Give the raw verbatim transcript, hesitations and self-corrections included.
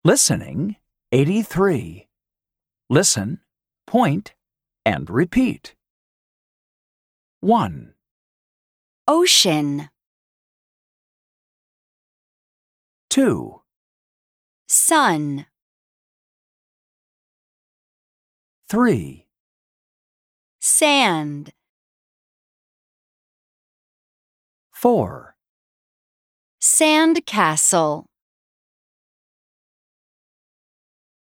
Listening eighty-three. Listen, point, and repeat. one, Ocean, two, sun, three, sand, four, sand castle.